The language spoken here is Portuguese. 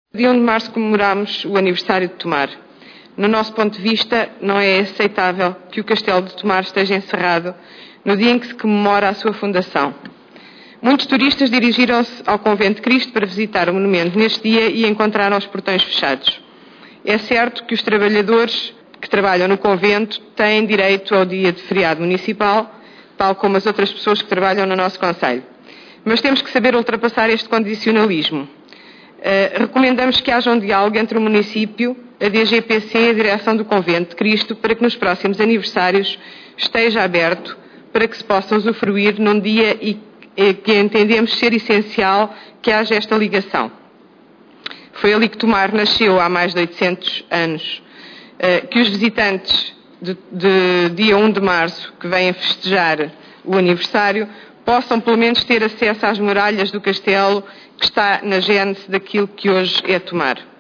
Dia 1 de março comemoramos o aniversário de Tomar. No nosso ponto de vista, não é aceitável que o Castelo de Tomar esteja encerrado no dia em que se comemora a sua fundação. Muitos turistas dirigiram-se ao Convento de Cristo para visitar o monumento neste dia e encontraram os portões fechados. É certo que os trabalhadores que trabalham no convento têm direito ao dia de feriado municipal, tal como as outras pessoas que trabalham no nosso concelho. Mas temos que saber ultrapassar este condicionalismo. Recomendamos que haja um diálogo entre o município, a DGPC e a direção do Convento de Cristo para que nos próximos aniversários esteja aberto para que se possa usufruir num dia que entendemos ser essencial que haja esta ligação. Foi ali que Tomar nasceu há mais de 800 anos. Que os visitantes de dia 1 de março que vêm festejar o aniversário possam pelo menos ter acesso às muralhas do castelo que está na gênese daquilo que hoje é Tomar.